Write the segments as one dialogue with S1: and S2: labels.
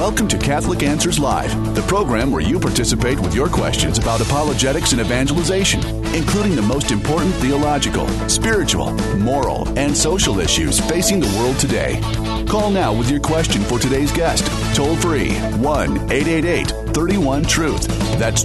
S1: Welcome to Catholic Answers Live, the program where you participate with your questions about apologetics and evangelization, including the most important theological, spiritual, moral, and social issues facing the world today. Call now with your question for today's guest. Toll free 1-888-31-TRUTH. That's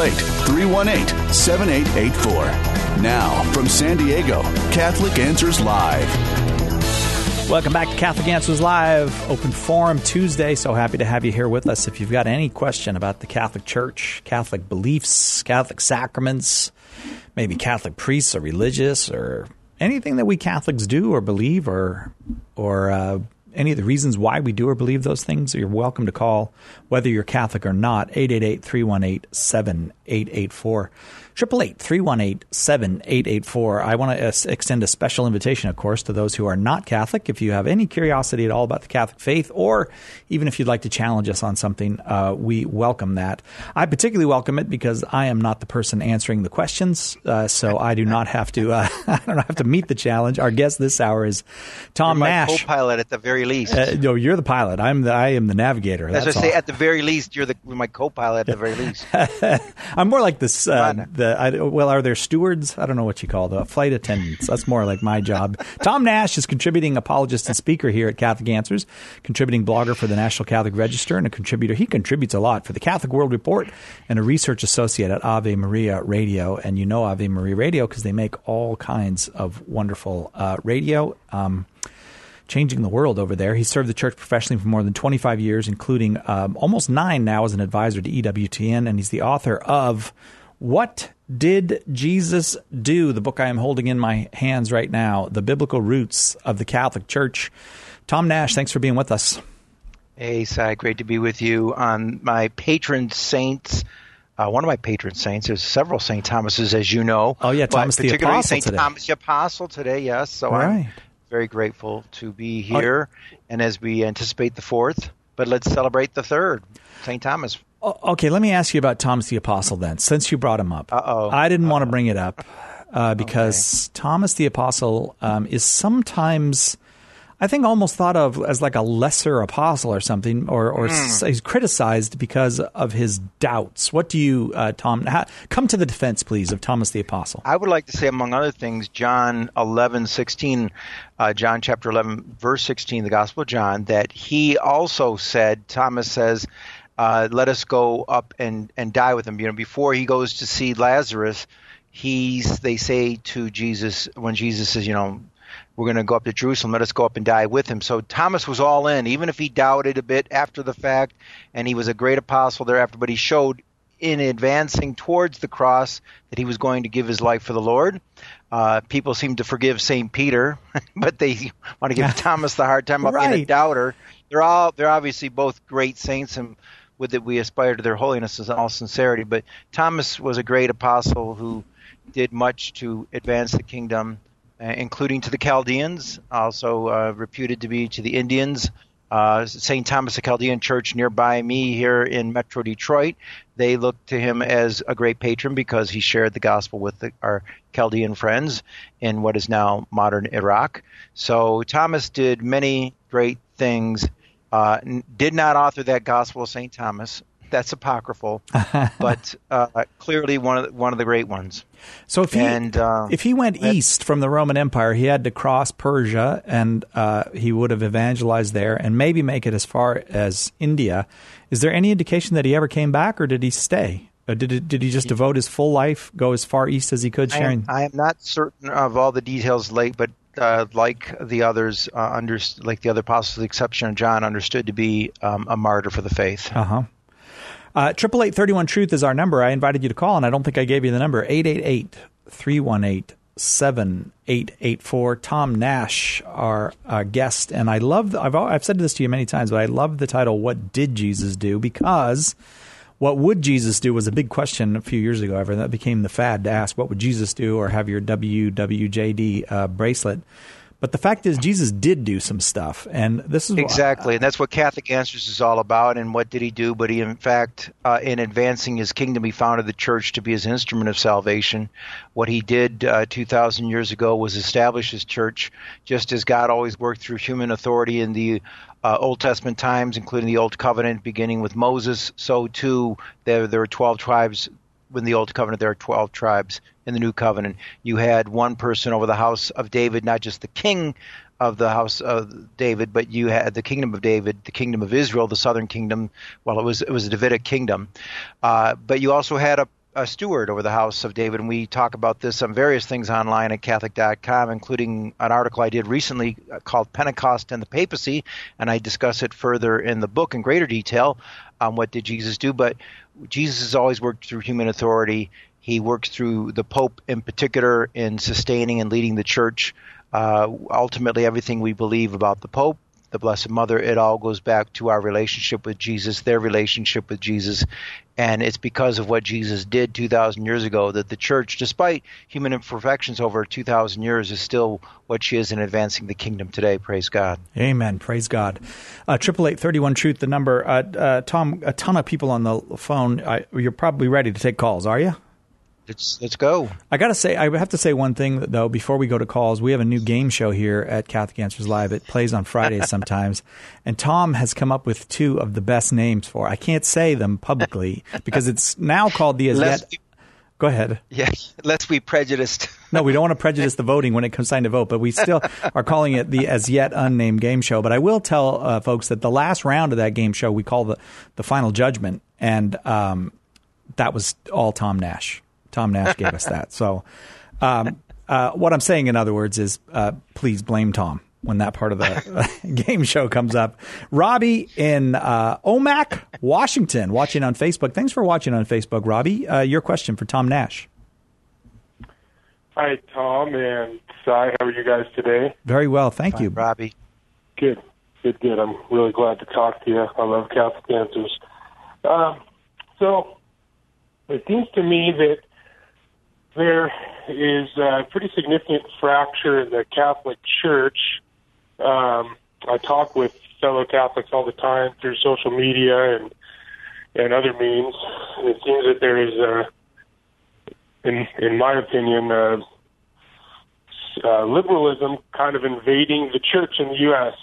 S1: 888-318-7884. Now, from San Diego, Catholic Answers Live.
S2: Welcome back to Catholic Answers Live, Open Forum Tuesday. So happy to have you here with us. If you've got any question about the Catholic Church, Catholic beliefs, Catholic sacraments, maybe Catholic priests or religious, or anything that we Catholics do or believe, or any of the reasons why we do or believe those things, you're welcome to call, whether you're Catholic or not, 888-318-7884. 888-318-7884. I want to extend a special invitation, of course, to those who are not Catholic. If you have any curiosity at all about the Catholic faith, or even if you'd like to challenge us on something, we welcome that. I particularly welcome it because I am not the person answering the questions, so I do not have to. I don't have to meet the challenge. Our guest this hour is Tom Nash.
S3: You're my co-pilot at the very least.
S2: No, you're the pilot. I am the navigator.
S3: As I say, at the very least, you're my co-pilot at the very least.
S2: I'm more like this. Are there stewards? I don't know what you call the flight attendants. That's more like my job. Tom Nash is contributing apologist and speaker here at Catholic Answers, contributing blogger for the National Catholic Register, and a contributor. He contributes a lot for the Catholic World Report and a research associate at Ave Maria Radio. And you know Ave Maria Radio because they make all kinds of wonderful radio. Changing the world over there. He served the church professionally for more than 25 years, including almost 9 now as an advisor to EWTN, and he's the author of What Did Jesus Do? The book I am holding in my hands right now, The Biblical Roots of the Catholic Church. Tom Nash, thanks for being with us.
S3: Hey, Cy, great to be with you. On my patron saints, one of my patron saints, there's several St. Thomases, as you know.
S2: Oh, yeah, Thomas the Apostle
S3: St.
S2: today.
S3: Thomas the Apostle today, yes. So
S2: right.
S3: I'm very grateful to be here, and as we anticipate the 4th, but let's celebrate the 3rd, St. Thomas.
S2: Okay, let me ask you about Thomas the Apostle then, since you brought him up. I didn't want to bring it up because Thomas the Apostle is sometimes, I think, almost thought of as like a lesser apostle or something, or he's criticized because of his doubts. What do you, Tom, come to the defense, please, of Thomas the Apostle?
S3: I would like to say, among other things, John 11:16, John chapter 11, verse 16, the Gospel of John, that he also said, Thomas says, let us go up and die with him. You know, before he goes to see Lazarus, they say to Jesus, when Jesus says, you know, we're going to go up to Jerusalem, let us go up and die with him. So Thomas was all in, even if he doubted a bit after the fact, and he was a great apostle thereafter, but he showed in advancing towards the cross that he was going to give his life for the Lord. People seem to forgive St. Peter, but they want to give Thomas the hard time of being a doubter. They're obviously both great saints, and with it we aspire to their holiness in all sincerity. But Thomas was a great apostle who did much to advance the kingdom, including to the Chaldeans, also reputed to be to the Indians. St. Thomas the Chaldean Church nearby me here in Metro Detroit, they look to him as a great patron because he shared the gospel with our Chaldean friends in what is now modern Iraq. So Thomas did many great things. Did not author that Gospel of St. Thomas. That's apocryphal, but clearly one of the great ones.
S2: So if he went east from the Roman Empire, he had to cross Persia, and he would have evangelized there and maybe make it as far as India. Is there any indication that he ever came back, or did he stay? Did he just devote his full life, go as far east as he could, sharing?
S3: I am not certain of all the details, but like the others, like the other apostles, with the exception of John, understood to be a martyr for the faith.
S2: 888-31-TRUTH is our number. I invited you to call, and I don't think I gave you the number. 888-318-7884. Tom Nash, our guest, and I love. I've said this to you many times, but I love the title "What Did Jesus Do?" because what would Jesus do was a big question a few years ago. That became the fad to ask, "What would Jesus do?" or have your WWJD bracelet. But the fact is, Jesus did do some stuff, and this is
S3: exactly, and that's what Catholic Answers is all about. And what did he do? But he, in fact, in advancing his kingdom, he founded the church to be his instrument of salvation. What he did 2,000 years ago was establish his church, just as God always worked through human authority in the Old Testament times, including the Old Covenant, beginning with Moses. So too, there were 12 tribes. In the Old Covenant, there are 12 tribes. In the New Covenant, you had one person over the house of David, not just the king of the house of David, but you had the kingdom of David, the kingdom of Israel, the southern kingdom. Well, it was a Davidic kingdom. But you also had a steward over the house of David, and we talk about this on various things online at Catholic.com, including an article I did recently called Pentecost and the Papacy, and I discuss it further in the book in greater detail on what did Jesus do. But Jesus has always worked through human authority. He works through the Pope in particular in sustaining and leading the church. Ultimately, everything we believe about the Pope, the Blessed Mother, it all goes back to our relationship with Jesus, their relationship with Jesus. And it's because of what Jesus did 2,000 years ago that the church, despite human imperfections over 2,000 years, is still what she is in advancing the kingdom today. Praise God.
S2: Amen. Praise God. 888-31-TRUTH, the number. Tom, a ton of people on the phone. You're probably ready to take calls, are you?
S3: Let's go.
S2: I have to say one thing, though, before we go to calls. We have a new game show here at Catholic Answers Live. It plays on Fridays sometimes. And Tom has come up with two of the best names for it. I can't say them publicly because it's now called the As Yet. Go ahead.
S3: Yes, lest we prejudiced.
S2: No, we don't want to prejudice the voting when it comes time to vote, but we still are calling it the As Yet Unnamed Game Show. But I will tell folks that the last round of that game show we call the Final Judgment, and that was all Tom Nash. Tom Nash gave us that. So what I'm saying, in other words, is please blame Tom when that part of the game show comes up. Robbie in Omak, Washington, watching on Facebook. Thanks for watching on Facebook, Robbie. Your question for Tom Nash.
S4: Hi, Tom and Cy. How are you guys today?
S2: Very well. Thank you.
S3: Robbie.
S4: Good. I'm really glad to talk to you. I love Catholic Answers. So it seems to me that there is a pretty significant fracture in the Catholic Church. I talk with fellow Catholics all the time through social media and other means. And it seems that there is, in my opinion, liberalism kind of invading the church in the U.S.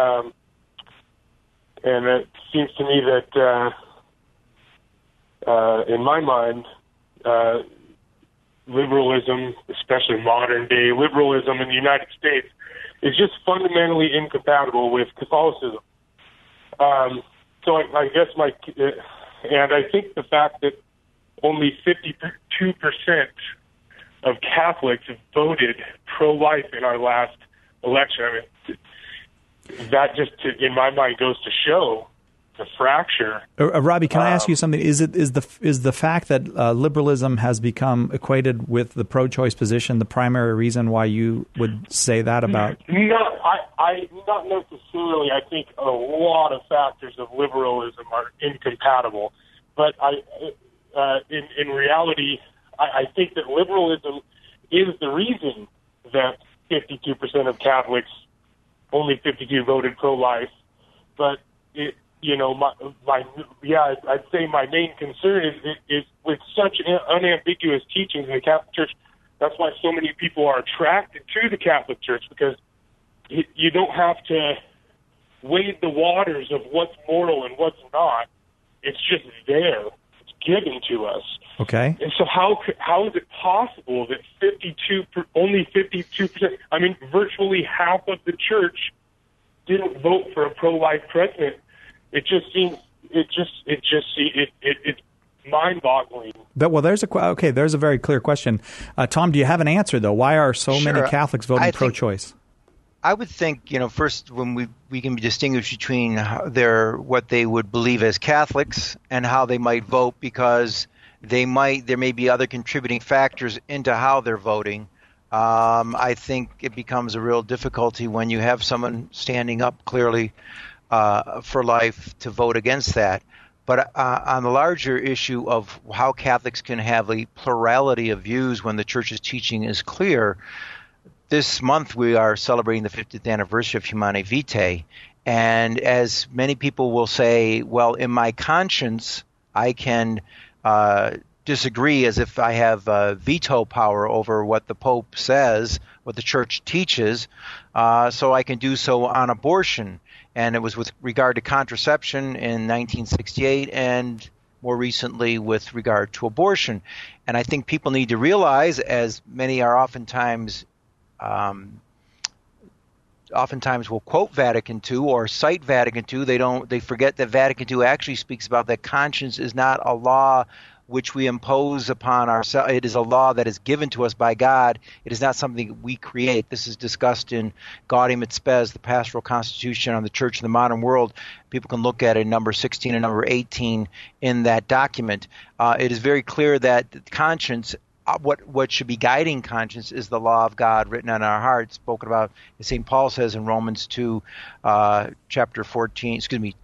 S4: And it seems to me that, in my mind, liberalism, especially modern-day liberalism in the United States, is just fundamentally incompatible with Catholicism. So I guess and I think the fact that only 52% of Catholics voted pro-life in our last election, I mean, that just, in my mind, goes to show the fracture.
S2: Robbie, can I ask you something? Is the fact that liberalism has become equated with the pro-choice position the primary reason why you would say that about?
S4: No, I not necessarily. I think a lot of factors of liberalism are incompatible, but in reality, I think that liberalism is the reason that 52% of Catholics, only 52 voted pro-life, but I'd say my main concern is with such unambiguous teachings in the Catholic Church. That's why so many people are attracted to the Catholic Church, because you don't have to wade the waters of what's moral and what's not. It's just there. It's given to us.
S2: Okay.
S4: And so how is it possible that only 52%, I mean, virtually half of the church didn't vote for a pro-life president? It just seems it's mind-boggling.
S2: There's a very clear question. Tom, do you have an answer though? Why are so many Catholics voting pro-choice?
S3: I would think, first when we can distinguish between what they would believe as Catholics and how they might vote, because there may be other contributing factors into how they're voting. I think it becomes a real difficulty when you have someone standing up clearly for life to vote against that. But on the larger issue of how Catholics can have a plurality of views when the Church's teaching is clear, this month we are celebrating the 50th anniversary of Humanae Vitae. And as many people will say, well, in my conscience, I can disagree as if I have veto power over what the Pope says, what the Church teaches, so I can do so on abortion. And it was with regard to contraception in 1968 and more recently with regard to abortion. And I think people need to realize, as many are oftentimes will quote Vatican II or cite Vatican II. They forget that Vatican II actually speaks about that conscience is not a law which we impose upon ourselves. It is a law that is given to us by God. It is not something we create. This is discussed in Gaudium et Spes, the Pastoral Constitution on the Church in the Modern World. People can look at it, number 16 and number 18 in that document. It is very clear that conscience, what should be guiding conscience, is the law of God written on our hearts, spoken about, as St. Paul says in Romans 2, chapter 2, 14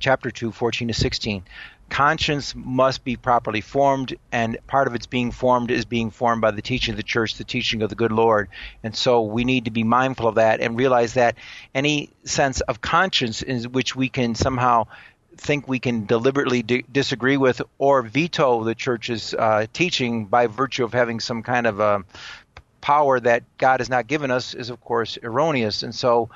S3: to 16. Conscience must be properly formed, and part of its being formed is being formed by the teaching of the Church, the teaching of the good Lord. And so we need to be mindful of that and realize that any sense of conscience in which we can somehow think we can deliberately disagree with or veto the Church's teaching by virtue of having some kind of power that God has not given us is, of course, erroneous. And so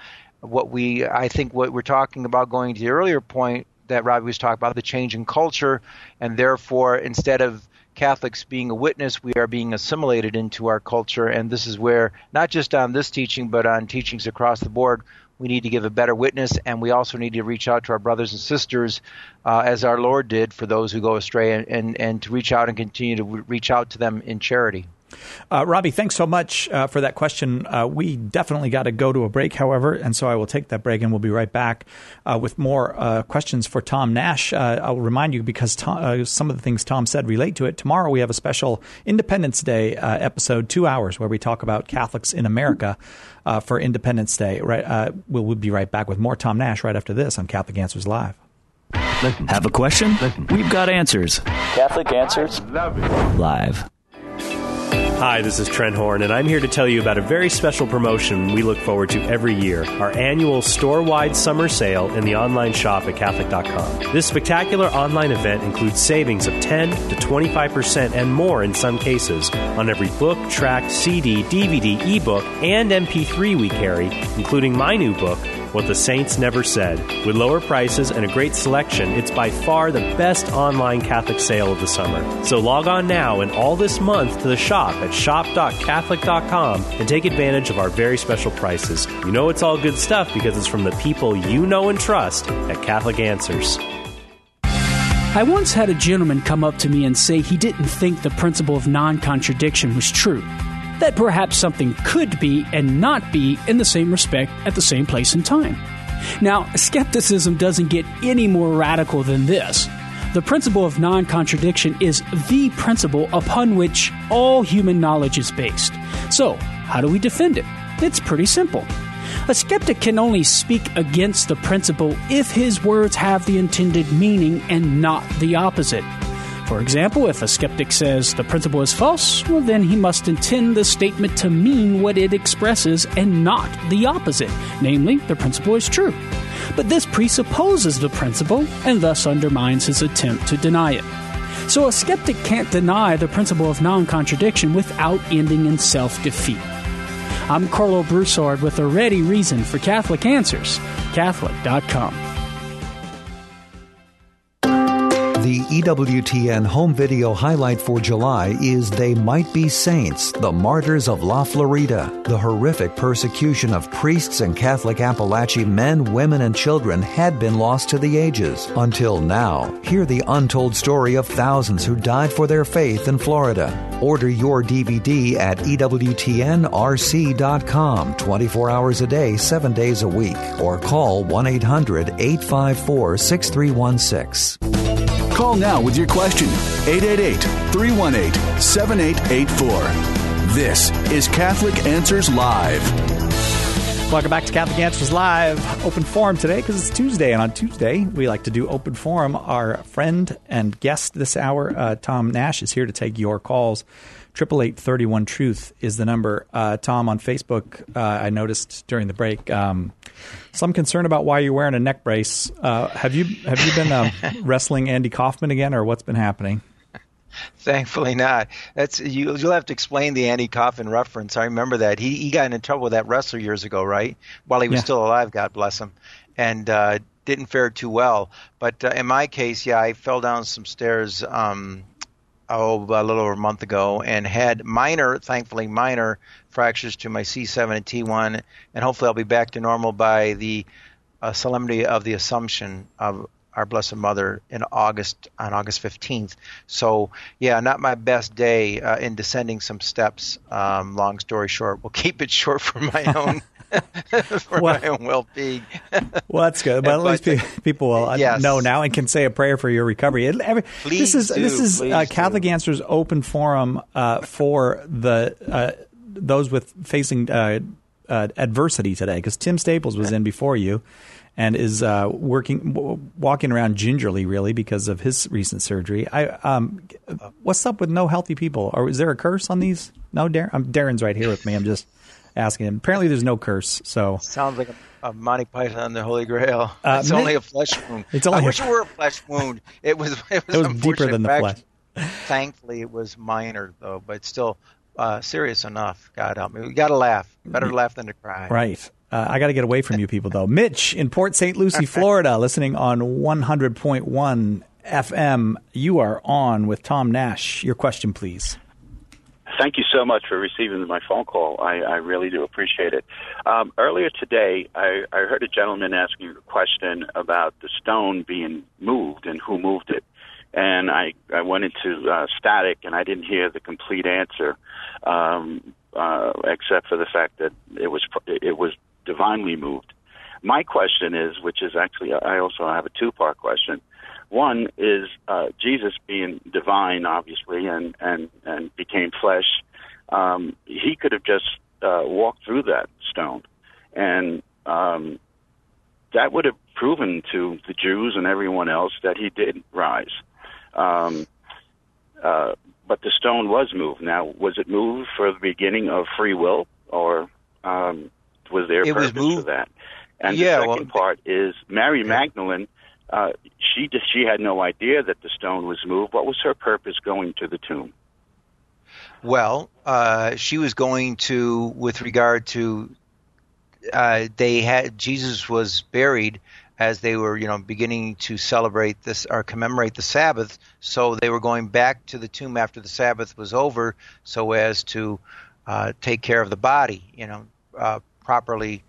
S3: I think what we're talking about, going to the earlier point that Robbie was talking about, the change in culture, and therefore instead of Catholics being a witness, we are being assimilated into our culture. And this is where, not just on this teaching, but on teachings across the board, we need to give a better witness, and we also need to reach out to our brothers and sisters as our Lord did for those who go astray, and to reach out and continue to reach out to them in charity.
S2: Robbie, thanks so much for that question. We definitely got to go to a break, however, and so I will take that break, and we'll be right back with more questions for Tom Nash. I'll remind you, because some of the things Tom said relate to it. Tomorrow we have a special Independence Day episode, 2 hours, where we talk about Catholics in America for Independence Day. We'll be right back with more Tom Nash right after this on Catholic Answers Live.
S5: Have a question? We've got answers. Catholic Answers Live.
S6: Hi, this is Trent Horn, and I'm here to tell you about a very special promotion we look forward to every year, our annual store-wide summer sale in the online shop at Catholic.com. This spectacular online event includes savings of 10 to 25% and more in some cases on every book, tract, CD, DVD, ebook, and MP3 we carry, including my new book, What the Saints Never Said. With lower prices and a great selection, it's by far the best online Catholic sale of the summer. So log on now and all this month to the shop at shop.catholic.com and take advantage of our very special prices. You know it's all good stuff because it's from the people you know and trust at Catholic Answers.
S7: I once had a gentleman come up to me and say he didn't think the principle of non-contradiction was true. That perhaps something could be and not be in the same respect at the same place and time. Now, skepticism doesn't get any more radical than this. The principle of non-contradiction is the principle upon which all human knowledge is based. So, how do we defend it? It's pretty simple. A skeptic can only speak against the principle if his words have the intended meaning and not the opposite. For example, if a skeptic says the principle is false, well, then he must intend the statement to mean what it expresses and not the opposite, namely, the principle is true. But this presupposes the principle and thus undermines his attempt to deny it. So a skeptic can't deny the principle of non-contradiction without ending in self-defeat. I'm Carlo Broussard with a ready reason for Catholic Answers, Catholic.com.
S8: The EWTN home video highlight for July is They Might Be Saints, the Martyrs of La Florida. The horrific persecution of priests and Catholic Appalachee men, women, and children had been lost to the ages. Until now, hear the untold story of thousands who died for their faith in Florida. Order your DVD at EWTNRC.com 24 hours a day, 7 days a week, or call 1-800-854-6316.
S1: Call now with your question, 888-318-7884. This is Catholic Answers Live.
S2: Welcome back to Catholic Answers Live. Open Forum today because it's Tuesday, and on Tuesday we like to do Open Forum. Our friend and guest this hour, Tom Nash, is here to take your calls. 888-31-TRUTH is the number. Tom, on Facebook, I noticed during the break some concern about why you're wearing a neck brace. Have you been wrestling Andy Kaufman again, or what's been happening?
S3: Thankfully not. You'll have to explain the Andy Kaufman reference. I remember that. He got into trouble with that wrestler years ago, right? While he was still alive, God bless him. And didn't fare too well. But in my case, I fell down some stairs a little over a month ago and had thankfully minor fractures to my C7 and T1, and hopefully I'll be back to normal by the solemnity of the Assumption of our Blessed Mother on August 15th. So, not my best day in descending some steps. Long story short, we'll keep it short for my own my own well-being.
S2: Well, that's good. But at least people will know now and can say a prayer for your recovery. This is Catholic Answers open forum for those facing adversity today, because Tim Staples was in before you and is walking around gingerly, really, because of his recent surgery. What's up with no healthy people? Or is there a curse on these? No, Darren's right here with me. I'm just asking him. Apparently, there's no curse. So
S3: sounds like a Monty Python and the Holy Grail. It's only a flesh wound. I wish it were a flesh wound. It was
S2: deeper than the flesh.
S3: Thankfully, it was minor though, but still serious enough. God help me. We got to laugh. Better to laugh than to cry.
S2: Right. I got to get away from you people though. Mitch in Port St. Lucie, Florida, listening on 100.1 FM. You are on with Tom Nash. Your question, please.
S9: Thank you so much for receiving my phone call. I really do appreciate it. Earlier today, I heard a gentleman asking a question about the stone being moved and who moved it. And I went into static, and I didn't hear the complete answer, except for the fact that it was divinely moved. My question is, which is actually, I also have a two-part question. One is Jesus being divine, obviously, and became flesh. He could have just walked through that stone, and that would have proven to the Jews and everyone else that he did rise. But the stone was moved. Now, was it moved for the beginning of free will, or was there a purpose for that? And the second part is Mary Magdalene. She had no idea that the stone was moved. What was her purpose going to the tomb?
S3: Well, she was going to, with regard to, Jesus was buried as they were, beginning to celebrate this or commemorate the Sabbath. So they were going back to the tomb after the Sabbath was over, so as to take care of the body, properly.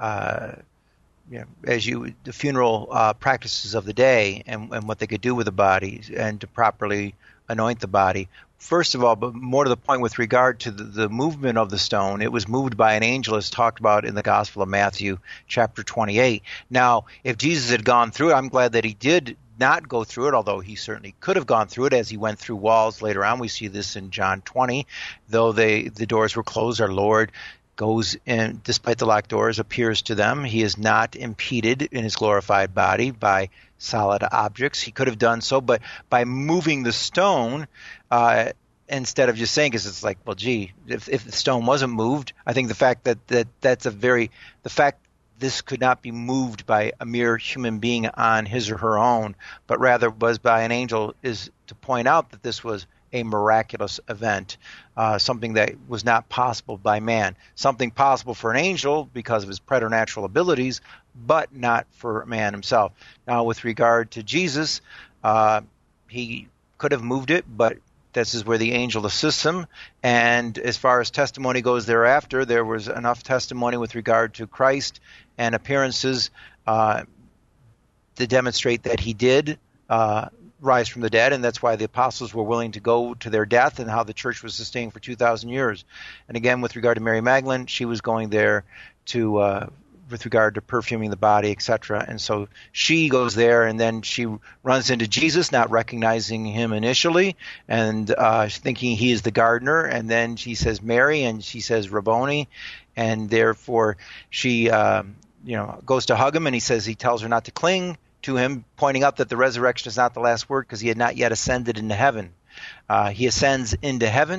S3: The funeral practices of the day and what they could do with the body and to properly anoint the body. First of all, but more to the point with regard to the movement of the stone, it was moved by an angel as talked about in the Gospel of Matthew, chapter 28. Now, if Jesus had gone through it, I'm glad that he did not go through it, although he certainly could have gone through it as he went through walls later on. We see this in John 20. Though the doors were closed, our Lord goes in, despite the locked doors, appears to them. He is not impeded in his glorified body by solid objects. He could have done so, but by moving the stone, instead of just saying, because it's like, well, gee, if the stone wasn't moved, I think the fact the fact this could not be moved by a mere human being on his or her own, but rather was by an angel, is to point out that this was a miraculous event, something that was not possible by man, something possible for an angel because of his preternatural abilities, but not for man himself. Now, with regard to Jesus, he could have moved it, but this is where the angel assists him. And as far as testimony goes thereafter, there was enough testimony with regard to Christ and appearances to demonstrate that he did rise from the dead, and that's why the apostles were willing to go to their death and how the church was sustained for 2,000 years. And again, with regard to Mary Magdalene, she was going there to with regard to perfuming the body, etc. And so she goes there, and then she runs into Jesus, not recognizing him initially, and thinking he is the gardener. And then she says Mary, and she says Rabboni, and therefore she goes to hug him, and he tells her not to cling to him, pointing out that the resurrection is not the last word because he had not yet ascended into heaven. He ascends into heaven,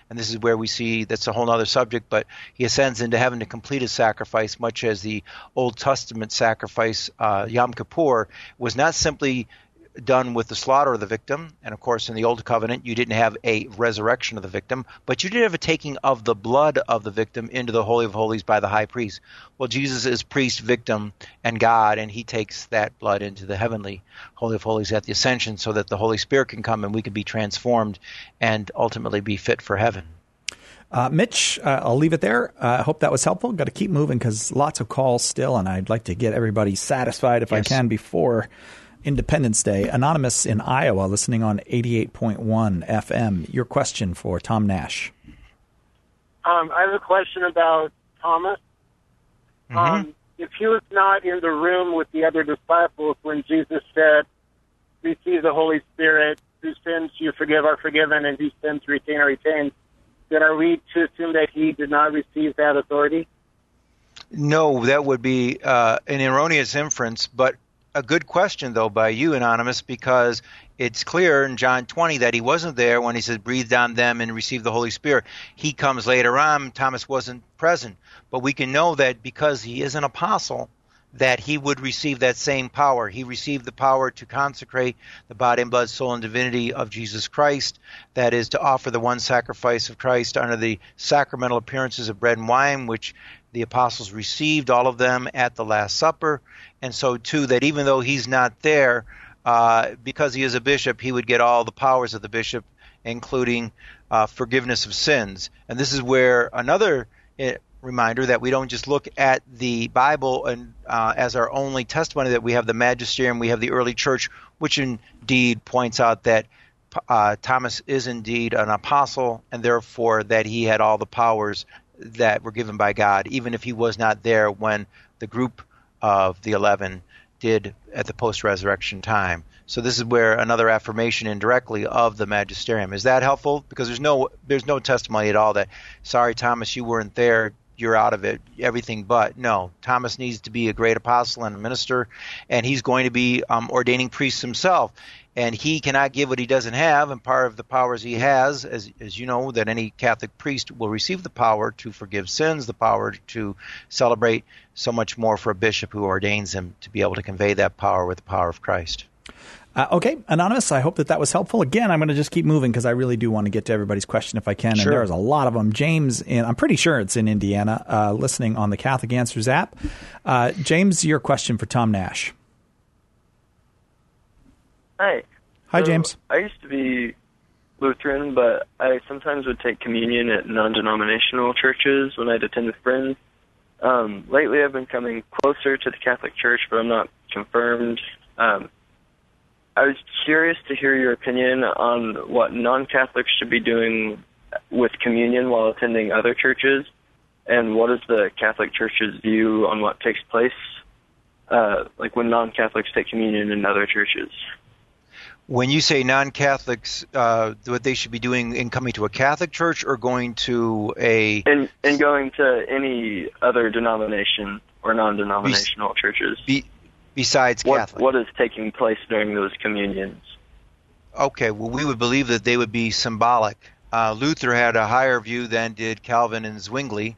S3: and this is where we see that's a whole other subject, but he ascends into heaven to complete his sacrifice, much as the Old Testament sacrifice, Yom Kippur, was not simply done with the slaughter of the victim. And of course, in the Old Covenant, you didn't have a resurrection of the victim, but you did have a taking of the blood of the victim into the Holy of Holies by the high priest. Well, Jesus is priest, victim, and God, and he takes that blood into the heavenly Holy of Holies at the ascension so that the Holy Spirit can come and we can be transformed and ultimately be fit for heaven.
S2: Mitch, I'll leave it there. I hope that was helpful. Got to keep moving because lots of calls still, and I'd like to get everybody satisfied if I can before Independence Day. Anonymous in Iowa, listening on 88.1 FM. Your question for Tom Nash.
S10: I have a question about Thomas. If he was not in the room with the other disciples when Jesus said, receive the Holy Spirit, whose sins you forgive are forgiven, and whose sins retain are retained, then are we to assume that he did not receive that authority?
S3: No, that would be an erroneous inference, but a good question, though, by you, Anonymous, because it's clear in John 20 that he wasn't there when he said, breathed on them and received the Holy Spirit. He comes later on. Thomas wasn't present. But we can know that because he is an apostle, that he would receive that same power. He received the power to consecrate the body and blood, soul, and divinity of Jesus Christ. That is to offer the one sacrifice of Christ under the sacramental appearances of bread and wine, which the apostles received, all of them, at the Last Supper. And so, too, that even though he's not there, because he is a bishop, he would get all the powers of the bishop, including forgiveness of sins. And this is where another reminder that we don't just look at the Bible and as our only testimony, that we have the magisterium, we have the early church, which indeed points out that Thomas is indeed an apostle, and therefore that he had all the powers that were given by God, even if he was not there when the group of the 11 did at the post-resurrection time. So this is where another affirmation indirectly of the magisterium. Is that helpful? Because there's no testimony at all that, sorry, Thomas, you weren't there, you're out of it, everything but. No, Thomas needs to be a great apostle and a minister, and he's going to be ordaining priests himself. And he cannot give what he doesn't have, and part of the powers he has, as you know, that any Catholic priest will receive the power to forgive sins, the power to celebrate, so much more for a bishop who ordains him to be able to convey that power with the power of Christ.
S2: Okay, Anonymous, I hope that was helpful. Again, I'm going to just keep moving because I really do want to get to everybody's question if I can.
S3: Sure.
S2: And there's a lot of them. James, I'm pretty sure it's in Indiana, listening on the Catholic Answers app. James, your question for Tom Nash.
S11: Hi.
S2: Hi, James.
S11: I used to be Lutheran, but I sometimes would take communion at non-denominational churches when I'd attend with friends. Lately, I've been coming closer to the Catholic Church, but I'm not confirmed. I was curious to hear your opinion on what non-Catholics should be doing with communion while attending other churches, and what is the Catholic Church's view on what takes place, like when non-Catholics take communion in other churches.
S3: When you say non-Catholics, what they should be doing in coming to a Catholic church or going to a...
S11: And going to any other denomination or non-denominational churches.
S3: Besides Catholic.
S11: What is taking place during those communions?
S3: Okay, well, we would believe that they would be symbolic. Luther had a higher view than did Calvin and Zwingli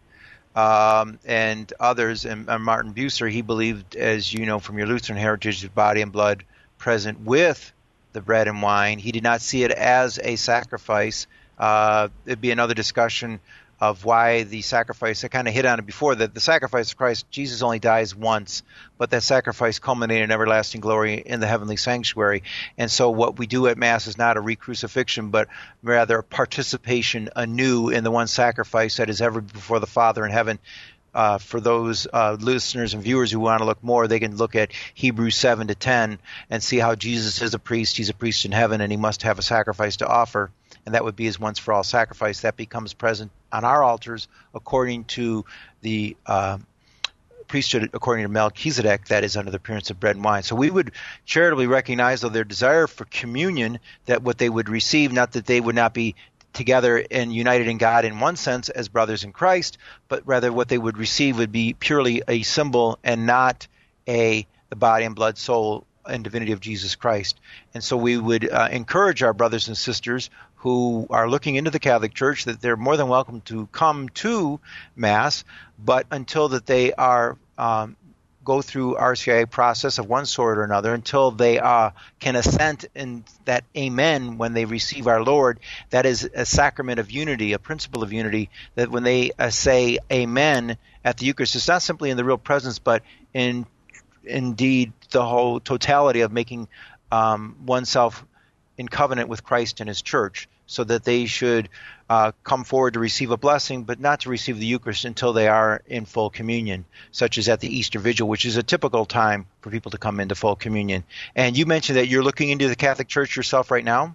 S3: and others. And Martin Bucer, he believed, as you know from your Lutheran heritage, the body and blood present with the bread and wine. He did not see it as a sacrifice. It'd be another discussion of why the sacrifice, I kind of hit on it before, that the sacrifice of Christ, Jesus only dies once, but that sacrifice culminated in everlasting glory in the heavenly sanctuary. And so what we do at Mass is not a re-crucifixion, but rather a participation anew in the one sacrifice that is ever before the Father in heaven. For those listeners and viewers who want to look more, they can look at Hebrews 7-10 and see how Jesus is a priest. He's a priest in heaven, and he must have a sacrifice to offer, and that would be his once-for-all sacrifice. That becomes present on our altars according to the priesthood, according to Melchizedek, that is under the appearance of bread and wine. So we would charitably recognize, though, their desire for communion, that what they would receive, not that they would not be together and united in God in one sense as brothers in Christ, but rather what they would receive would be purely a symbol and not the body and blood, soul, and divinity of Jesus Christ. And so we would encourage our brothers and sisters who are looking into the Catholic Church that they're more than welcome to come to Mass, but until that they are go through RCIA process of one sort or another, until they can assent in that amen when they receive our Lord, that is a sacrament of unity, a principle of unity, that when they say amen at the Eucharist, it's not simply in the real presence, but indeed the whole totality of making oneself in covenant with Christ and his church, so that they should come forward to receive a blessing, but not to receive the Eucharist until they are in full communion, such as at the Easter Vigil, which is a typical time for people to come into full communion. And you mentioned that you're looking into the Catholic Church yourself right now?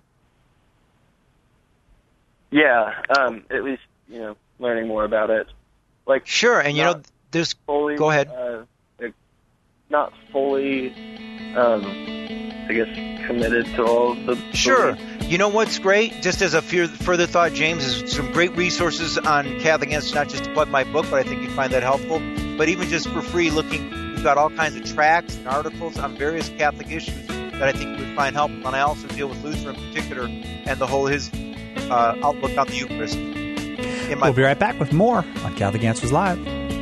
S11: Yeah, at least, learning more about it. Like,
S3: sure, and there's
S11: fully,
S3: go ahead.
S11: Not fully, I guess, committed to all the
S3: Sure.
S11: beliefs.
S3: You know what's great? Just as a further thought, James, is some great resources on Catholic Answers, not just to plug my book, but I think you'd find that helpful. But even just for free, we've got all kinds of tracts and articles on various Catholic issues that I think you would find helpful. And I also deal with Luther in particular and his outlook on the Eucharist.
S2: We'll be right back with more on Catholic Answers Live.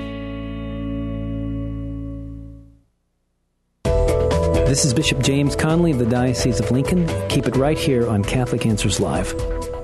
S12: This is Bishop James Conley of the Diocese of Lincoln. Keep it right here on Catholic Answers Live.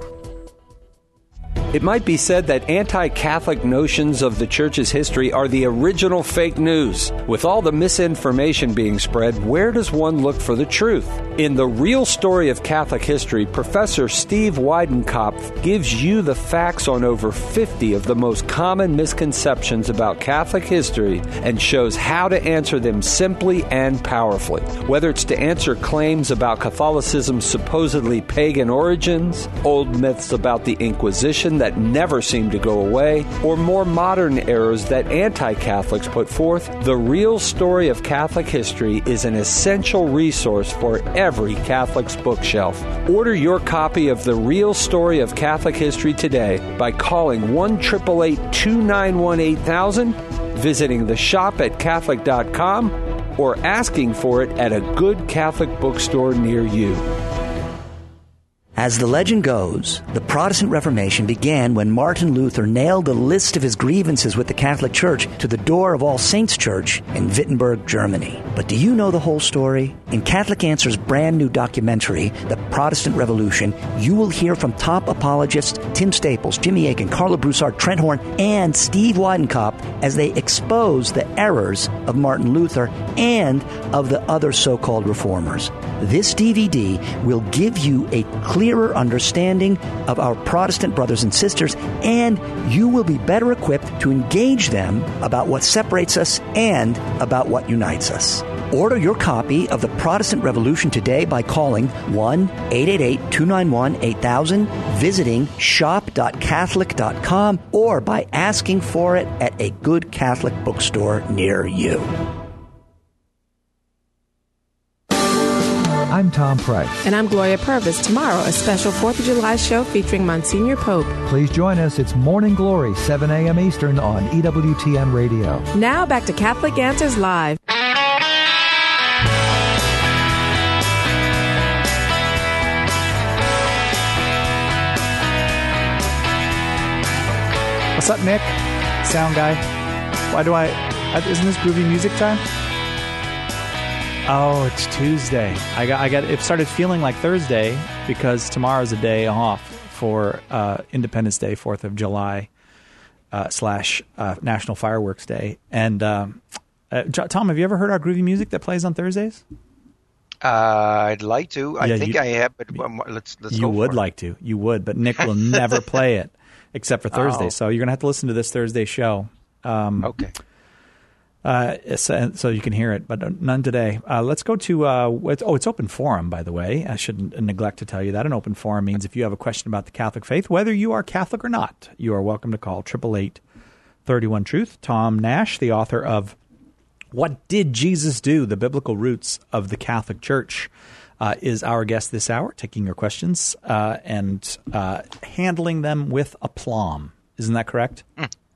S13: It might be said that anti-Catholic notions of the Church's history are the original fake news. With all the misinformation being spread, where does one look for the truth? In The Real Story of Catholic History, Professor Steve Weidenkopf gives you the facts on over 50 of the most common misconceptions about Catholic history and shows how to answer them simply and powerfully. Whether it's to answer claims about Catholicism's supposedly pagan origins, old myths about the Inquisition that never seem to go away, or more modern errors that anti-Catholics put forth, The Real Story of Catholic History is an essential resource for every Catholic's bookshelf. Order your copy of The Real Story of Catholic History today by calling 1-888-291-8000, visiting the shop at Catholic.com, or asking for it at a good Catholic bookstore near you.
S14: As the legend goes, the Protestant Reformation began when Martin Luther nailed a list of his grievances with the Catholic Church to the door of All Saints Church in Wittenberg, Germany. But do you know the whole story? In Catholic Answers' brand new documentary, The Protestant Revolution, you will hear from top apologists Tim Staples, Jimmy Akin, Carla Broussard, Trent Horn, and Steve Weidenkopf as they expose the errors of Martin Luther and of the other so-called reformers. This DVD will give you a clearer understanding of our Protestant brothers and sisters, and you will be better equipped to engage them about what separates us and about what unites us. Order your copy of The Protestant Revolution today by calling 1-888-291-8000, visiting shop.catholic.com, or by asking for it at a good Catholic bookstore near you.
S15: I'm Tom Price.
S16: And I'm Gloria Purvis. Tomorrow, a special 4th of July show featuring Monsignor Pope.
S15: Please join us. It's Morning Glory, 7 a.m. Eastern on EWTN Radio.
S16: Now back to Catholic Answers Live.
S2: What's up, Nick? Sound guy. Isn't this groovy music time? Oh, it's Tuesday. I got. It started feeling like Thursday because tomorrow's a day off for Independence Day, 4th of July / National Fireworks Day. And Tom, have you ever heard our groovy music that plays on Thursdays?
S3: I'd like to. I think I have, but let's go.
S2: You would like to. You would, but Nick will never play it except for Thursday.
S3: Oh.
S2: So you're gonna have to listen to this Thursday show.
S3: Okay.
S2: So you can hear it, but none today. Let's go to it's open forum, by the way. I shouldn't neglect to tell you that. An open forum means if you have a question about the Catholic faith, whether you are Catholic or not, you are welcome to call 888-31-TRUTH. Tom Nash, the author of What Did Jesus Do? The Biblical Roots of the Catholic Church, is our guest this hour, taking your questions and handling them with aplomb. Isn't that correct?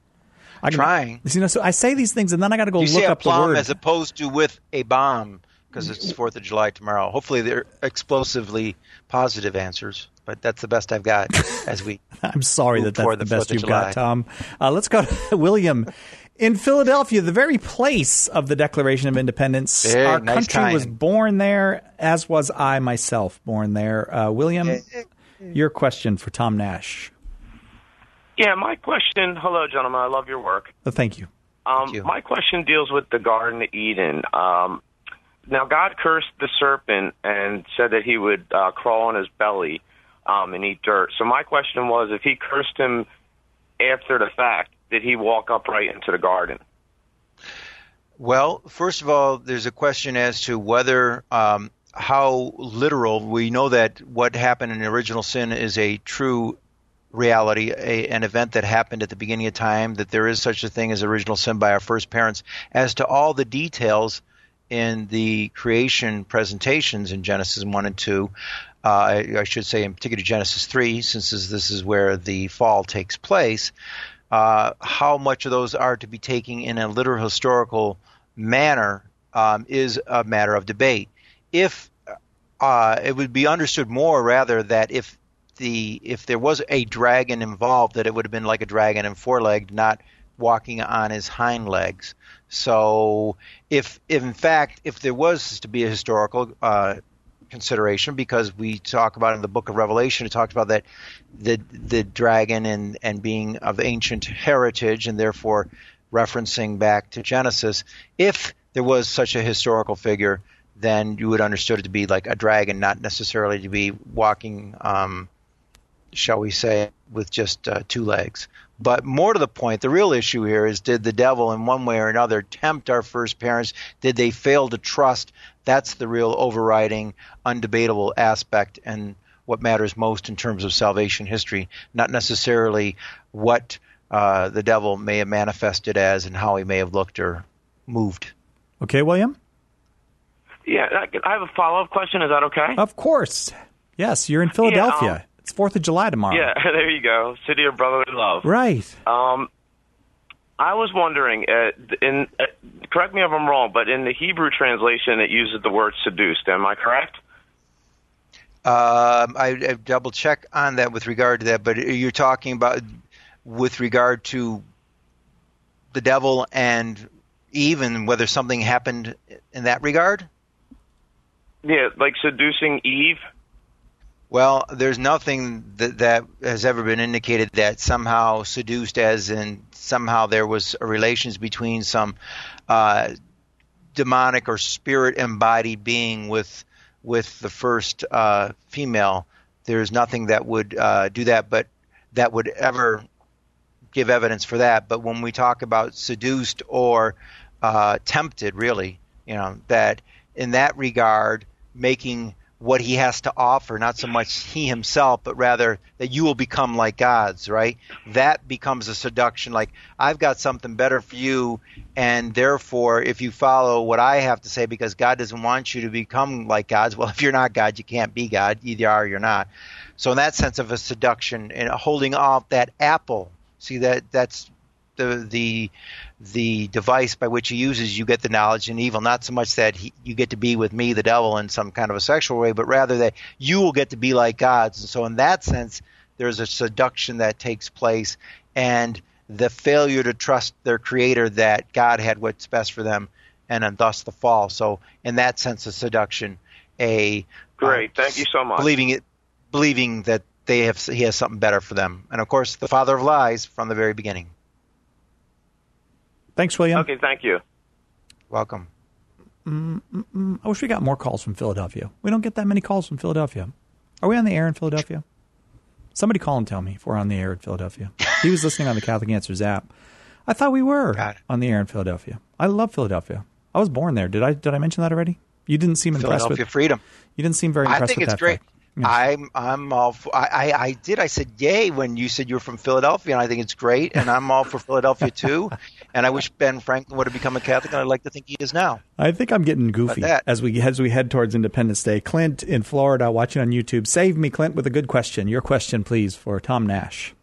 S3: Trying.
S2: So I say these things, and then I got to go
S3: you
S2: look up the word.
S3: as opposed to with a bomb. because it's 4th of July tomorrow. Hopefully they're explosively positive answers, but that's the best I've got as we
S2: I'm sorry that's the best you've
S3: July.
S2: got, Tom. Let's go to William. In Philadelphia, the very place of the Declaration of Independence, our country was born there, as was I myself born there. William, your question for Tom Nash.
S17: Yeah, my question, hello, gentlemen, I love your work.
S2: Thank you.
S17: My question deals with the Garden of Eden. Now, God cursed the serpent and said that he would crawl on his belly and eat dirt. So my question was, if he cursed him after the fact, did he walk upright into the garden?
S3: Well, first of all, there's a question as to whether how literal. We know that what happened in the original sin is a true reality, an event that happened at the beginning of time, that there is such a thing as original sin by our first parents. As to all the details in the creation presentations in Genesis 1 and 2, I should say in particular Genesis 3, since this is where the fall takes place, how much of those are to be taken in a literal historical manner is a matter of debate. If it would be understood more, rather, that if there was a dragon involved, that it would have been like a dragon in four-legged, not walking on his hind legs. So if in fact there was to be a historical consideration, because we talk about in the book of Revelation, it talks about that the dragon and being of ancient heritage, and therefore referencing back to Genesis. If there was such a historical figure, then you would understood it to be like a dragon, not necessarily to be walking, shall we say, with just two legs. But more to the point, the real issue here is, did the devil in one way or another tempt our first parents? Did they fail to trust? That's the real overriding, undebatable aspect, and what matters most in terms of salvation history, not necessarily what the devil may have manifested as and how he may have looked or moved.
S2: Okay, William?
S17: Yeah, I have a follow-up question. Is that okay?
S2: Of course. Yes, you're in Philadelphia.
S17: Yeah,
S2: it's 4th of July tomorrow.
S17: Yeah, there you go. City of brotherly love.
S2: Right.
S17: I was wondering, correct me if I'm wrong, but in the Hebrew translation it uses the word seduced. Am I correct?
S3: I double check on that with regard to that, but you're talking about with regard to the devil and Eve, and whether something happened in that regard?
S17: Yeah, like seducing Eve.
S3: Well, there's nothing that has ever been indicated that somehow seduced, as in somehow there was a relations between some demonic or spirit embodied being with the first female. There's nothing that would do that, but that would ever give evidence for that. But when we talk about seduced or tempted, really, that in that regard, making what he has to offer, not so much he himself, but rather that you will become like gods, right? That becomes a seduction, like, I've got something better for you, and therefore, if you follow what I have to say, because God doesn't want you to become like gods, well, if you're not God, you can't be God. Either are or you're not. So in that sense of a seduction, and holding off that apple, see, that's the device by which he uses, you get the knowledge and evil, not so much that you get to be with me, the devil, in some kind of a sexual way, but rather that you will get to be like gods. And so in that sense, there's a seduction that takes place, and the failure to trust their creator, that God had what's best for them, and thus the fall. So in that sense of seduction,
S17: Great, thank you so much.
S3: Believing that he has something better for them. And of course, the father of lies from the very beginning.
S2: Thanks, William.
S17: Okay, thank you.
S3: Welcome.
S2: I wish we got more calls from Philadelphia. We don't get that many calls from Philadelphia. Are we on the air in Philadelphia? Somebody call and tell me if we're on the air in Philadelphia. He was listening on the Catholic Answers app. I thought we were on the air in Philadelphia. I love Philadelphia. I was born there. Did I mention that already? You didn't seem impressed with
S3: Philadelphia freedom.
S2: You didn't seem very impressed with that.
S3: I think it's great.
S2: Fact. Yes.
S3: I'm all for, I said yay when you said you were from Philadelphia, and I think it's great, and I'm all for Philadelphia too. And I wish Ben Franklin would have become a Catholic, and I'd like to think he is now.
S2: I think I'm getting goofy as we head towards Independence Day. Clint in Florida, watching on YouTube. Save me, Clint, with a good question. Your question, please, for Tom Nash.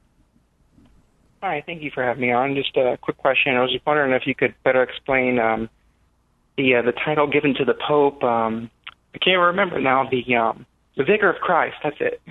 S18: Hi, thank you for having me on. Just a quick question. I was just wondering if you could better explain the title given to the Pope. I can't remember now. The Vicar of Christ. That's it.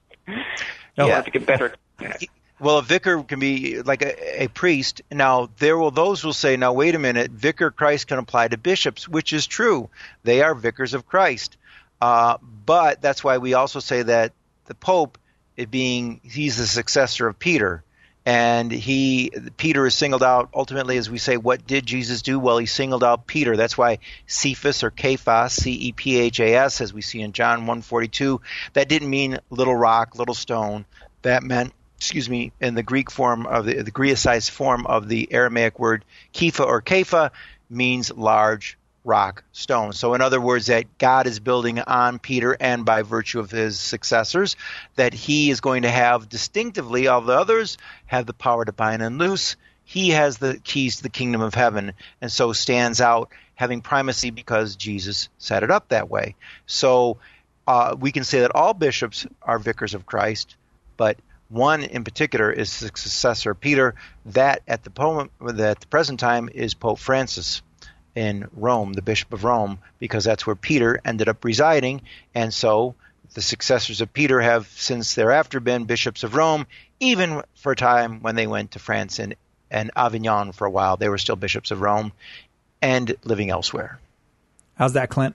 S3: Yeah,
S18: to get better.
S3: Well, a vicar can be like a priest. Now, those will say, now, wait a minute, Vicar of Christ can apply to bishops, which is true. They are vicars of Christ. But that's why we also say that the Pope, he's the successor of Peter. And Peter is singled out, ultimately, as we say, what did Jesus do? Well, he singled out Peter. That's why Cephas or Cephas, C-E-P-H-A-S, as we see in John 1:42, that didn't mean little rock, little stone. That meant, in the Greek form of the Greicized form of the Aramaic word Kepha or Kepha means large rock, stone. So in other words, that God is building on Peter, and by virtue of his successors, that he is going to have distinctively, all the others have the power to bind and loose. He has the keys to the kingdom of heaven, and so stands out having primacy because Jesus set it up that way. So we can say that all bishops are vicars of Christ, but one in particular is the successor of Peter. That at the present time is Pope Francis in Rome, the Bishop of Rome, because that's where Peter ended up residing. And so the successors of Peter have since thereafter been bishops of Rome, even for a time when they went to France and Avignon for a while. They were still bishops of Rome and living elsewhere.
S2: How's that, Clint?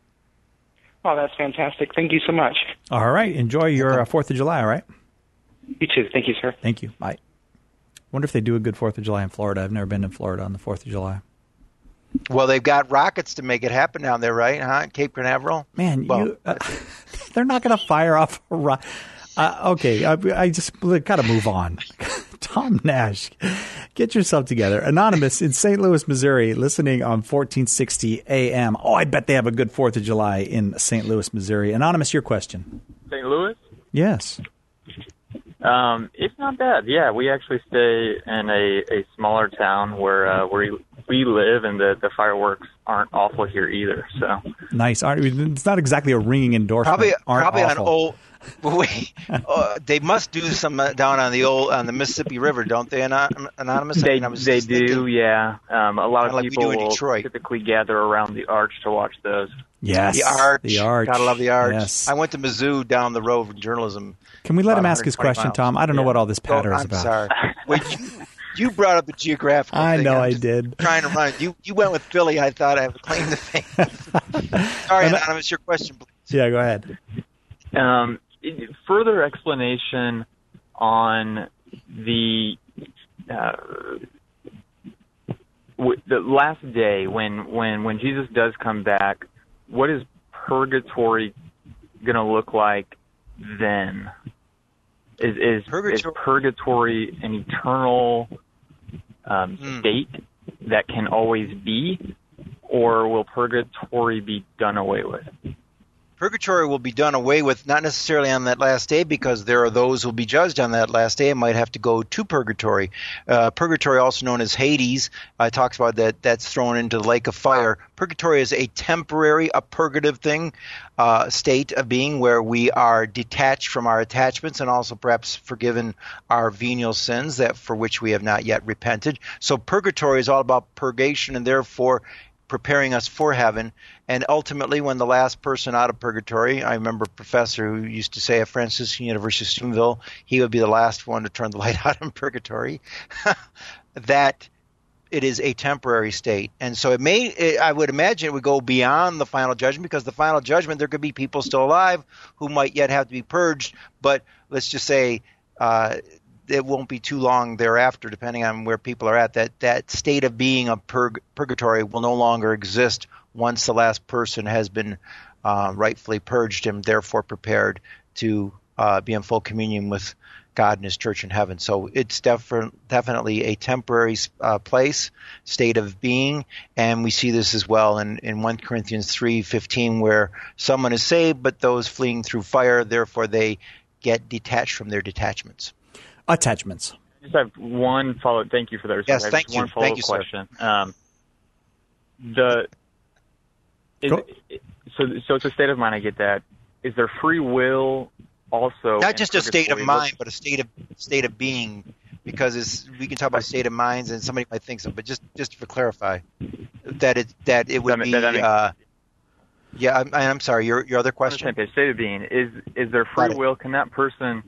S18: Oh, that's fantastic. Thank you so much.
S2: All right. Enjoy your 4th of July, all right?
S18: You too. Thank you, sir.
S2: Thank you. Bye. Wonder if they do a good 4th of July in Florida. I've never been to Florida on the 4th of July.
S3: Well, they've got rockets to make it happen down there, right? Huh? Cape Canaveral?
S2: Man, they're not going to fire off a rocket. Okay, I just got to move on. Tom Nash, get yourself together. Anonymous in St. Louis, Missouri, listening on 1460 AM. Oh, I bet they have a good 4th of July in St. Louis, Missouri. Anonymous, your question.
S19: St. Louis?
S2: Yes.
S19: It's not bad. Yeah, we actually stay in a smaller town where we live, and the fireworks aren't awful here either. So
S2: nice. It's not exactly a ringing endorsement.
S3: Probably on old. Wait, they must do some down on the Mississippi River, don't they? Anonymous.
S19: They do. Yeah. A lot of
S3: like
S19: people will typically gather around the arch to watch those.
S2: Yes,
S3: the arch. Gotta love the arch.
S2: Yes.
S3: I went to Mizzou down the road in journalism.
S2: Can we let him ask his question, miles. Tom? I don't know what all this patter is about.
S3: I'm sorry. Wait, you brought up the geographical thing.
S2: I know I did.
S3: Trying to run. You went with Philly. I thought I have a claim to fame. Sorry, Anonymous, your question, please.
S2: Yeah, go ahead.
S19: Further explanation on the last day when Jesus does come back. What is purgatory going to look like then? Is purgatory an eternal state that can always be, or will purgatory be done away with?
S3: Purgatory will be done away with, not necessarily on that last day, because there are those who will be judged on that last day and might have to go to purgatory. Purgatory, also known as Hades, talks about that's thrown into the lake of fire. Purgatory is a temporary, a purgative thing, state of being where we are detached from our attachments and also perhaps forgiven our venial sins that for which we have not yet repented. So purgatory is all about purgation and therefore preparing us for heaven. And ultimately, when the last person out of purgatory, I remember a professor who used to say at Franciscan University of Steubenville, he would be the last one to turn the light out in purgatory, that it is a temporary state. And so I would imagine it would go beyond the final judgment, because the final judgment, there could be people still alive who might yet have to be purged. But let's just say it won't be too long thereafter, depending on where people are at, that state of being of purgatory will no longer exist once the last person has been rightfully purged and therefore prepared to be in full communion with God and his church in heaven. So it's definitely a temporary state of being, and we see this as well in 1 Corinthians 3:15, where someone is saved, but those fleeing through fire, therefore they get detached from their detachments.
S2: Attachments.
S19: I just have one follow-up. Thank you for that.
S3: Yes, thank you.
S19: One follow-up question. So it's a state of mind. I get that. Is there free will also?
S3: Not just a state of mind, but a state of being, because we can talk about state of minds, and somebody might think so. But just to clarify, that it would be. I'm sorry. Your other question.
S19: State of being is there free will? Can that person?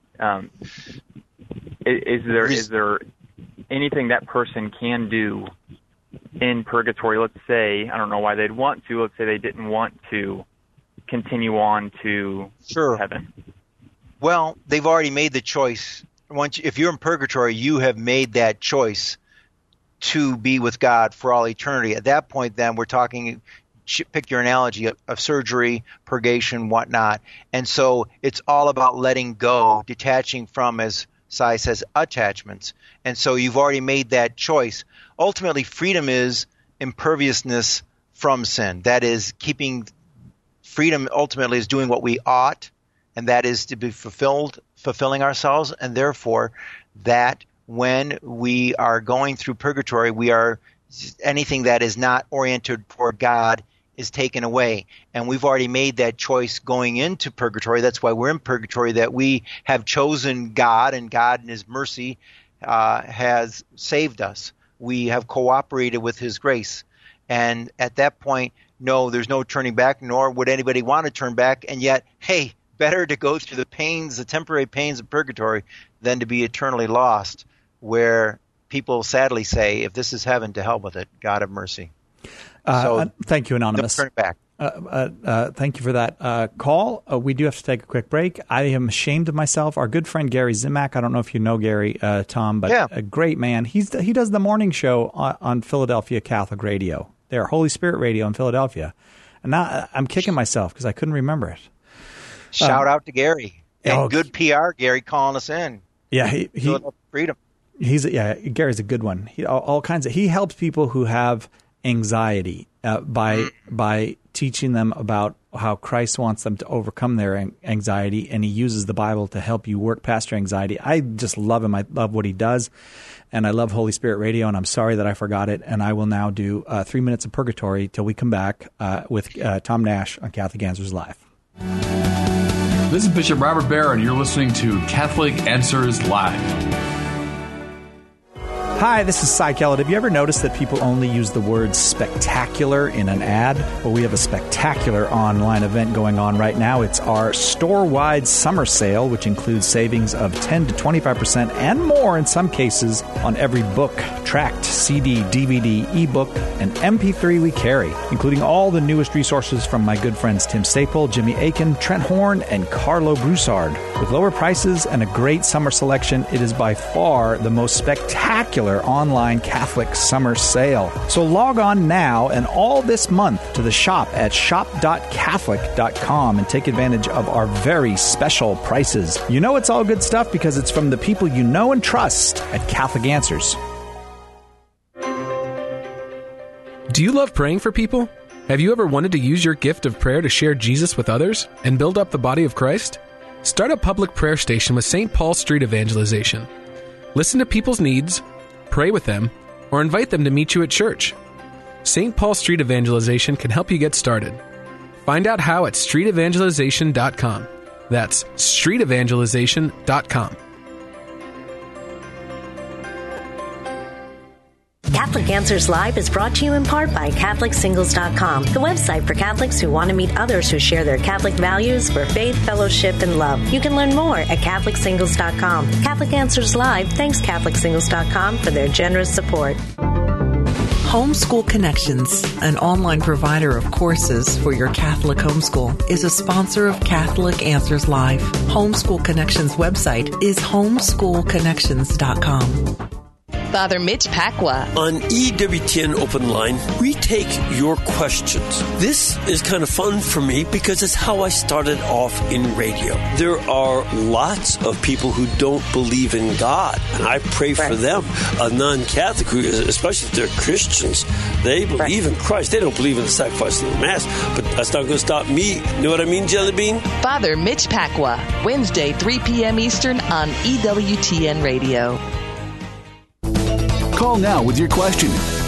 S19: Is there anything that person can do in purgatory? Let's say, I don't know why they'd want to. Let's say they didn't want to continue on to heaven.
S3: Well, they've already made the choice. If you're in purgatory, you have made that choice to be with God for all eternity. At that point, then, we're talking, pick your analogy of surgery, purgation, whatnot. And so it's all about letting go, detaching from, as Sai says, attachments. And so you've already made that choice. Ultimately, freedom is imperviousness from sin. That is, freedom ultimately is doing what we ought, and that is to be fulfilling ourselves. And therefore, that when we are going through purgatory, anything that is not oriented toward God is taken away. And we've already made that choice going into purgatory. That's why we're in purgatory, that we have chosen God, and God in His mercy has saved us. We have cooperated with His grace. And at that point, no, there's no turning back, nor would anybody want to turn back. And yet, hey, better to go through the temporary pains of purgatory than to be eternally lost, where people sadly say, if this is heaven, to hell with it. God have mercy.
S2: Thank you, Anonymous.
S3: Don't turn it
S2: back. Thank you for that call. We do have to take a quick break. I am ashamed of myself. Our good friend Gary Zimak, I don't know if you know Gary, Tom, but a great man. He does the morning show on Philadelphia Catholic Radio. There, Holy Spirit Radio in Philadelphia. And now I'm kicking myself because I couldn't remember it.
S3: Shout out to Gary. And good PR, Gary, calling us in.
S2: Yeah, he
S3: freedom.
S2: Gary's a good one. He helps people who have anxiety by teaching them about how Christ wants them to overcome their anxiety, and he uses the Bible to help you work past your anxiety. I just love him. I love what he does, and I love Holy Spirit Radio, and I'm sorry that I forgot it, and I will now do 3 minutes of purgatory till we come back with Tom Nash on Catholic Answers Live.
S20: This is Bishop Robert Barron, and you're listening to Catholic Answers Live.
S2: Hi, this is Cy Kellett. Have you ever noticed that people only use the word spectacular in an ad? Well, we have a spectacular online event going on right now. It's our store-wide summer sale, which includes savings of 10 to 25% and more in some cases on every book, tract, CD, DVD, ebook, and MP3 we carry, including all the newest resources from my good friends Tim Staple, Jimmy Akin, Trent Horn, and Carlo Broussard. With lower prices and a great summer selection, it is by far the most spectacular online Catholic summer sale. So log on now and all this month to the shop at shop.catholic.com and take advantage of our very special prices. You know it's all good stuff because it's from the people you know and trust at Catholic Answers.
S21: Do you love praying for people? Have you ever wanted to use your gift of prayer to share Jesus with others and build up the body of Christ? Start a public prayer station with St. Paul Street Evangelization. Listen to people's needs, pray with them, or invite them to meet you at church. St. Paul Street Evangelization can help you get started. Find out how at streetevangelization.com. That's streetevangelization.com.
S22: Catholic Answers Live is brought to you in part by CatholicSingles.com, the website for Catholics who want to meet others who share their Catholic values for faith, fellowship, and love. You can learn more at CatholicSingles.com. Catholic Answers Live thanks CatholicSingles.com for their generous support.
S23: Homeschool Connections, an online provider of courses for your Catholic homeschool, is a sponsor of Catholic Answers Live. Homeschool Connections website is homeschoolconnections.com.
S24: Father Mitch Pacwa.
S25: On EWTN Open Line, we take your questions. This is kind of fun for me because it's how I started off in radio. There are lots of people who don't believe in God, and I pray for them. A non-Catholic, especially if they're Christians, they believe in Christ. They don't believe in the sacrifice of the Mass, but that's not going to stop me. You know what I mean, Jelly Bean?
S24: Father Mitch Pacwa, Wednesday, 3 p.m. Eastern on EWTN Radio.
S1: Call now with your question,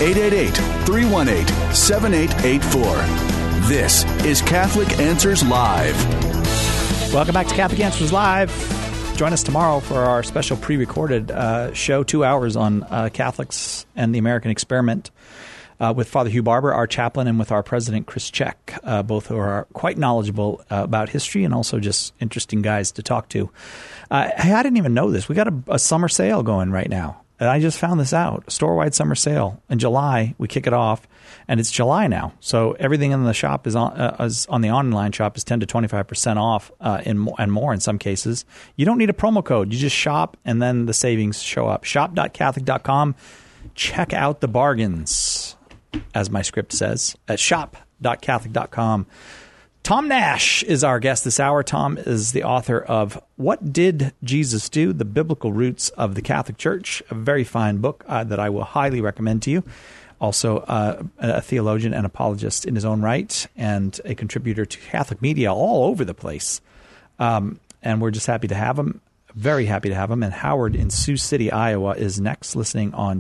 S1: 888-318-7884. This is Catholic Answers Live.
S2: Welcome back to Catholic Answers Live. Join us tomorrow for our special pre-recorded show, 2 hours on Catholics and the American Experiment with Father Hugh Barber, our chaplain, and with our president, Chris Check, both who are quite knowledgeable about history and also just interesting guys to talk to. Hey, I didn't even know this. We got a summer sale going right now. And I just found this out, store-wide summer sale. In July, we kick it off, and it's July now. So everything in the shop is on the online shop is 10 to 25% off and more in some cases. You don't need a promo code. You just shop, and then the savings show up. Shop.Catholic.com. Check out the bargains, as my script says, at shop.Catholic.com. Tom Nash is our guest this hour. Tom is the author of What Did Jesus Do? The Biblical Roots of the Catholic Church, a very fine book that I will highly recommend to you. Also a theologian and apologist in his own right and a contributor to Catholic media all over the place. And we're just happy to have him, very happy to have him. And Howard in Sioux City, Iowa is next, listening on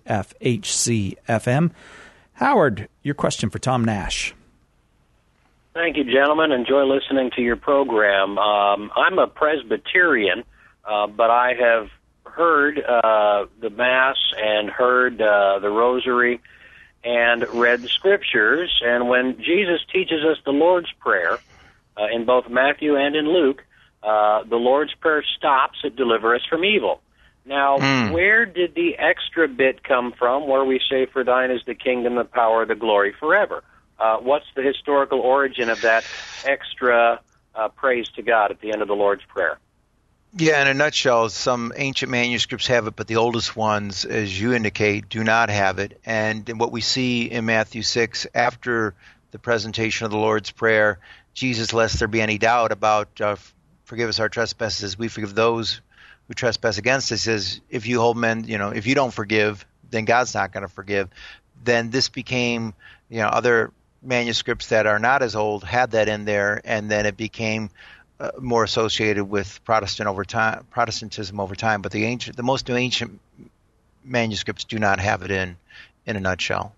S2: KFHC-FM. Howard, your question for Tom Nash.
S4: Thank you, gentlemen. Enjoy listening to your program. I'm a Presbyterian, but I have heard the Mass and heard the Rosary and read the Scriptures. And when Jesus teaches us the Lord's Prayer, in both Matthew and in Luke, the Lord's Prayer stops at deliver us from evil. Now, where did the extra bit come from where we say, for thine is the kingdom, the power, the glory forever? What's the historical origin of that extra praise to God at the end of the Lord's Prayer?
S3: Yeah, in a nutshell, some ancient manuscripts have it, but the oldest ones, as you indicate, do not have it. And what we see in Matthew 6, after the presentation of the Lord's Prayer, Jesus, lest there be any doubt about forgive us our trespasses, we forgive those who trespass against us, says, if you hold men, if you don't forgive, then God's not going to forgive. Then this became, other manuscripts that are not as old had that in there, and then it became more associated with Protestantism over time. But the most ancient manuscripts do not have it in a nutshell.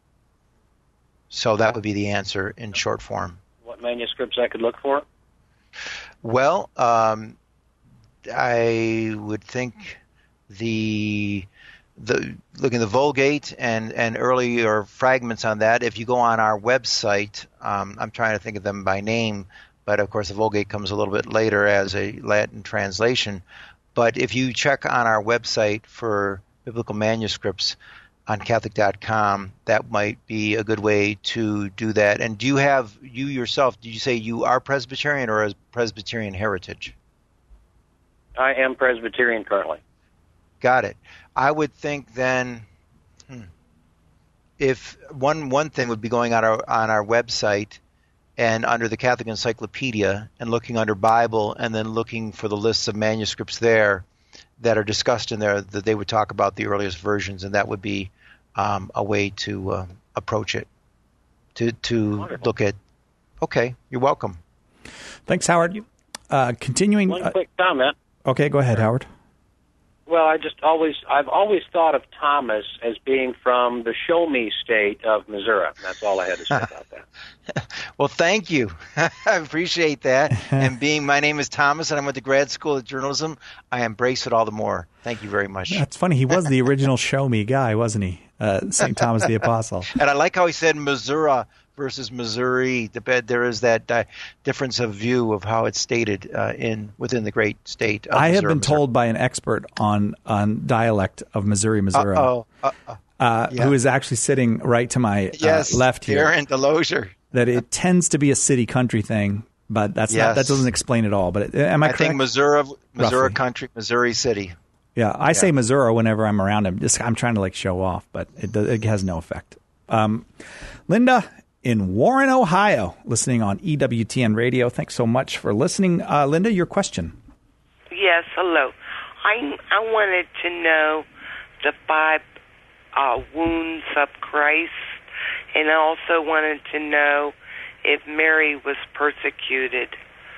S3: So that would be the answer in short form.
S4: What manuscripts I could look for?
S3: Well, I would think looking at the Vulgate and earlier fragments on that. If you go on our website, I'm trying to think of them by name, but of course the Vulgate comes a little bit later as a Latin translation. But if you check on our website for biblical manuscripts on Catholic.com, that might be a good way to do that. And do you yourself, did you say you are Presbyterian or a Presbyterian heritage?
S4: I am Presbyterian currently.
S3: Got it. I would think then, if one thing would be going on our website and under the Catholic Encyclopedia and looking under Bible and then looking for the lists of manuscripts there that are discussed in there, that they would talk about the earliest versions, and that would be a way to approach it, to look at. Okay, you're welcome.
S2: Thanks, Howard. Continuing.
S4: One quick comment.
S2: Okay, go ahead, Howard.
S4: Well, I've always thought of Thomas as being from the Show Me state of Missouri. That's all I had to say about that.
S3: Well, thank you. I appreciate that. And my name is Thomas, and I went to grad school of journalism. I embrace it all the more. Thank you very much.
S2: That's funny. He was the original Show Me guy, wasn't he? St. Thomas the Apostle.
S3: And I like how he said Missouri versus Missouri. There is that difference of view of how it's stated within the great state of Missouri.
S2: I have been told by an expert on dialect of Missouri,
S3: yeah.
S2: who is actually sitting right to my left here.
S3: Aaron Delosier.
S2: That it tends to be a city-country thing, but that doesn't explain it all. But am I correct?
S3: I think Missouri country, Missouri city.
S2: Yeah, I say Missouri whenever I'm around him. I'm trying to show off, but it has no effect. Linda in Warren, Ohio, listening on EWTN Radio. Thanks so much for listening. Linda, your question.
S5: Yes, hello. I wanted to know the 5 wounds of Christ, and I also wanted to know if Mary was persecuted.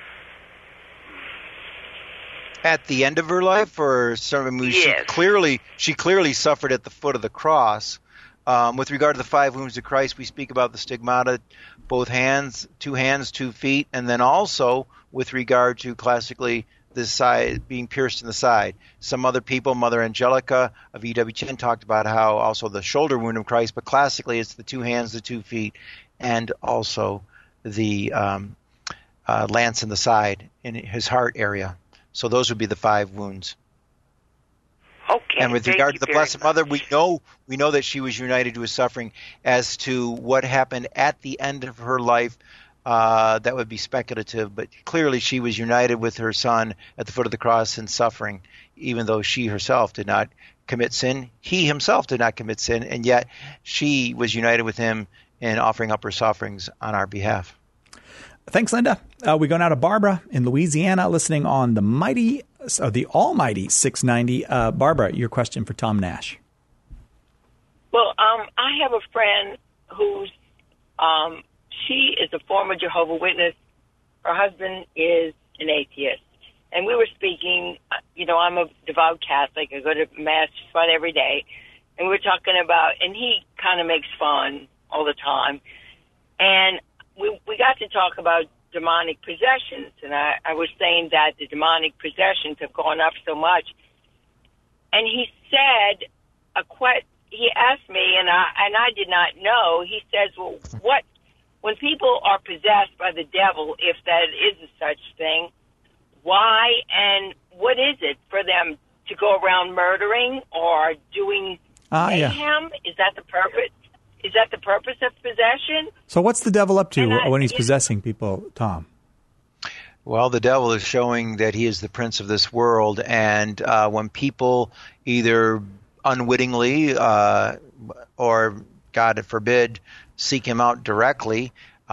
S3: At the end of her life, or
S5: yes.
S3: She clearly suffered at the foot of the cross. With regard to the 5 wounds of Christ, we speak about the stigmata, both hands, 2 feet, and then also with regard to classically the side, being pierced in the side. Some other people, Mother Angelica of EWTN, talked about how also the shoulder wound of Christ, but classically it's the 2 hands, the 2 feet, and also the lance in the side in his heart area. So those would be the 5 wounds.
S5: Okay.
S3: And with regard to the Blessed Mother, we know that she was united to his suffering. As to what happened at the end of her life, that would be speculative, but clearly she was united with her son at the foot of the cross in suffering, even though she herself did not commit sin. He himself did not commit sin, and yet she was united with him in offering up her sufferings on our behalf.
S2: Thanks, Linda. We go now to Barbara in Louisiana, listening on the almighty 690. Barbara, your question for Tom Nash.
S6: Well, I have a friend who's she is a former Jehovah's Witness. Her husband is an atheist. And we were speaking, I'm a devout Catholic. I go to Mass just about every day. And we were talking about, and he kind of makes fun all the time. And we got to talk about demonic possessions. And I was saying that the demonic possessions have gone up so much. And he said, he asked me, and I did not know. He says, well, when people are possessed by the devil, if that is a such thing, why and what is it for them to go around murdering or doing mayhem? Yeah. Is that the purpose? Is that the purpose of possession?
S2: So what's the devil up to when he's possessing people, Tom?
S3: Well, the devil is showing that he is the prince of this world, and when people either unwittingly or, God forbid, seek him out directly,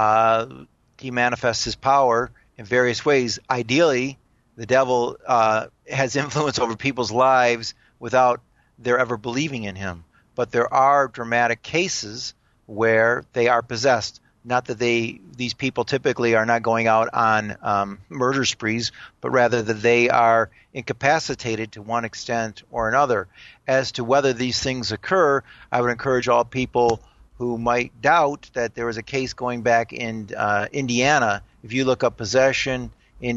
S3: he manifests his power in various ways. Ideally, the devil has influence over people's lives without their ever believing in him. But there are dramatic cases where they are possessed. Not that these people typically are not going out on murder sprees, but rather that they are incapacitated to one extent or another. As to whether these things occur, I would encourage all people who might doubt that there was a case going back in Indiana. If you look up possession,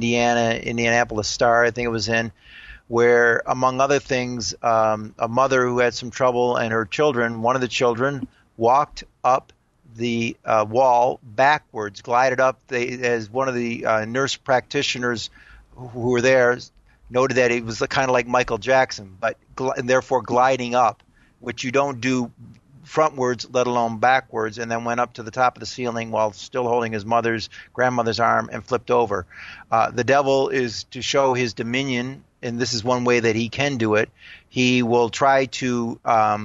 S3: Indianapolis Star, I think it was in, where, among other things, a mother who had some trouble and her children, one of the children walked up the wall backwards, glided up. As one of the nurse practitioners who were there noted that it was kind of like Michael Jackson, and therefore gliding up, which you don't do frontwards, let alone backwards, and then went up to the top of the ceiling while still holding his grandmother's arm and flipped over. The devil is to show his dominion, and this is one way that he can do it. He will try to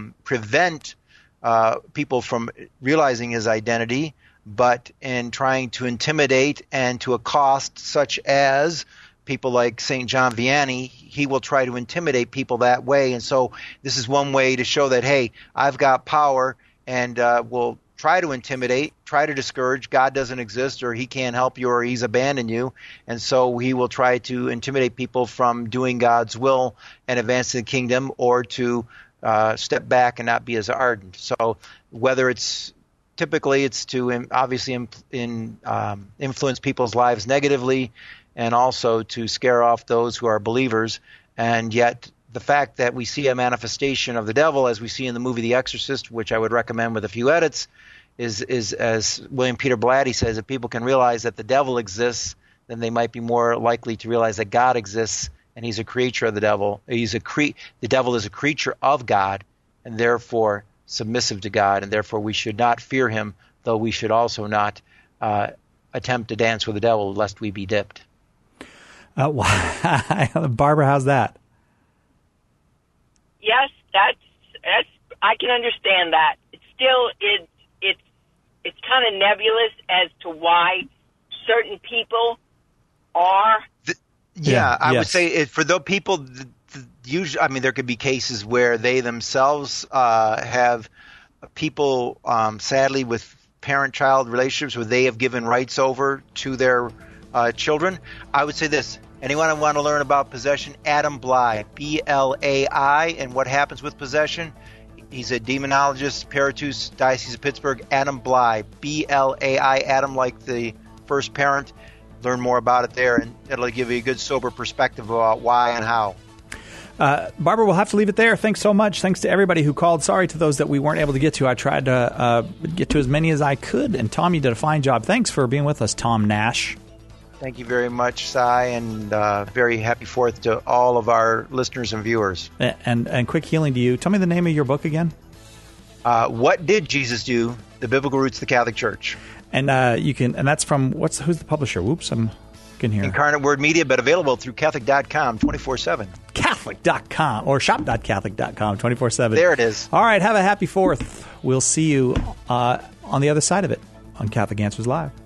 S3: prevent people from realizing his identity, but in trying to intimidate and to accost, such as people like St. John Vianney, he will try to intimidate people that way. And so this is one way to show that, hey, I've got power, and will try to intimidate, try to discourage. God doesn't exist, or he can't help you, or he's abandoned you. And so he will try to intimidate people from doing God's will and advancing the kingdom, or to step back and not be as ardent. So whether typically it's to obviously influence people's lives negatively, and also to scare off those who are believers. And yet the fact that we see a manifestation of the devil, as we see in the movie The Exorcist, which I would recommend with a few edits, is as William Peter Blatty says, if people can realize that the devil exists, then they might be more likely to realize that God exists, and he's a creature of the devil. The devil is a creature of God, and therefore submissive to God, and therefore we should not fear him, though we should also not attempt to dance with the devil, lest we be dipped.
S2: Barbara, how's that?
S6: Yes, that's I can understand that. It's still it's kind of nebulous as to why certain people are.
S3: I would say for those people, usually, there could be cases where they themselves have people, sadly, with parent-child relationships where they have given rights over to their children. I would say this: anyone want to learn about possession? Adam Bly, B-L-A-I, and what happens with possession. He's a demonologist, Paratus, Diocese of Pittsburgh. Adam Bly, B-L-A-I, Adam like the first parent, learn more about it there, and it'll give you a good, sober perspective about why and how.
S2: Barbara, we'll have to leave it there. Thanks so much. Thanks to everybody who called. Sorry to those that we weren't able to get to. I tried to get to as many as I could, and Tom, you did a fine job. Thanks for being with us, Tom Nash.
S3: Thank you very much, Cy, and very happy 4th to all of our listeners and viewers.
S2: And quick healing to you. Tell me the name of your book again.
S3: What Did Jesus Do? The Biblical Roots of the Catholic Church. And
S2: that's from who's the publisher? Whoops, I'm in here.
S3: Incarnate Word Media, but available through Catholic.com 24/7.
S2: Catholic.com or shop.catholic.com 24/7.
S3: There it is.
S2: All right, have a happy 4th. We'll see you on the other side of it on Catholic Answers Live.